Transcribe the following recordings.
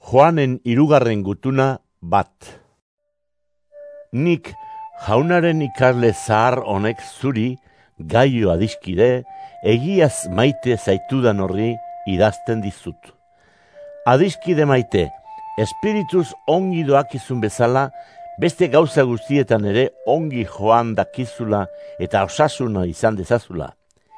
Joanen 3. gutuna 1. Nik jaunaren ikasle zahar honek zuri, Gaio adiskide, egiaz maite zaitudan horri idazten dizut. Adiskide maite, espirituz ongi doakizun bezala, beste gauza guztietan ere ongi joan dakizula eta osasuna izan dezazula.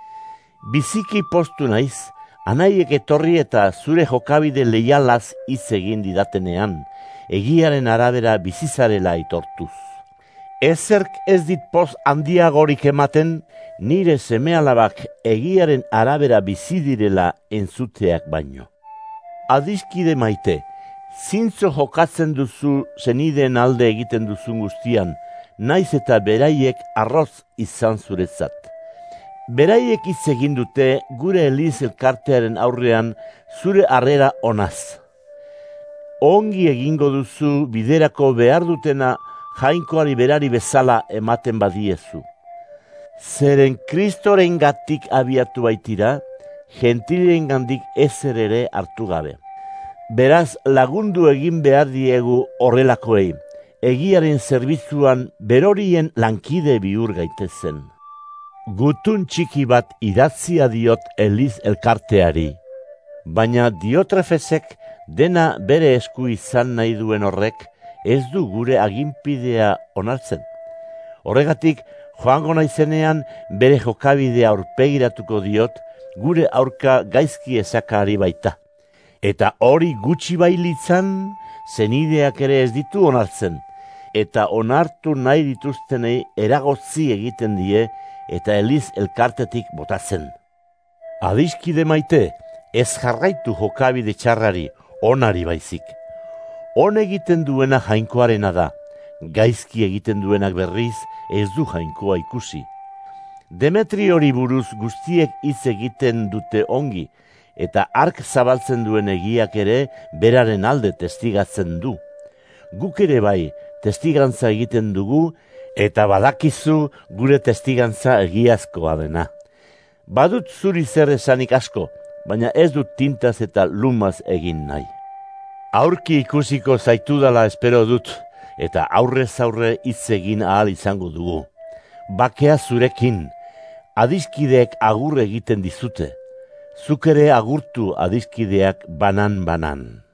Biziki postu naiz, anaiek etorri eta zure jokabide leialaz hitz egin didatenean, egiaren arabera bizizarela aitortuz. Ezerk ez dit poz handiagorik ematen, nire semealabak egiaren arabera bizi direla entzuteak baino. Adiskide maite, zintzo jokatzen duzu zenideen alde egiten duzun guztian, naiz eta beraiek arroz izan zuretzat. Beraiek hitz egin dute gure Eliz elkartearen aurrean zure harrera onaz. Ongi egingo duzu biderako behar dutena jainkoari berari bezala ematen badiezu. Zeren Kristorengatik abiatu baitira, gentilengandik ezer ere hartu gabe. Beraz lagundu egin behar diegu horrelakoei, egiaren zerbitzuan berorien lankide bihur gaitezen. Gutun txiki bat idatzia diot Eliz elkarteari, baina Diotrefesek dena bere esku izan nahi duen horrek ez du gure aginpidea onartzen. Horregatik, joango naizenean bere jokabidea aurpegiratuko diot gure aurka gaizki esakari baita. Eta hori gutxi bailitzan, zenideak ere ez ditu onartzen, eta onartu nahi dituztenei eragotzi egiten die, eta Eliz elkartetik botatzen. Adiskide maite, ez jarraitu jokabide txarrari, onari baizik. On egiten duena jainkoarena da, gaizki egiten duenak berriz ez du jainkoa ikusi. Demetriori buruz guztiek hitz egiten dute ongi, eta ark zabaltzen duen egiak ere beraren alde testigatzen du. Guk ere bai, testigantza egiten dugu, eta badakizu gure testigantza egiazkoa dena. Badut zuri zer esanik asko, baina ez dut tintaz eta lumaz egin nahi. Aurki ikusiko zaitudala espero dut, eta aurrez aurre hitz egin ahal izango dugu. Bakea zurekin, adiskideek agur egiten dizute. Zuk ere agurtu adiskideak banan-banan.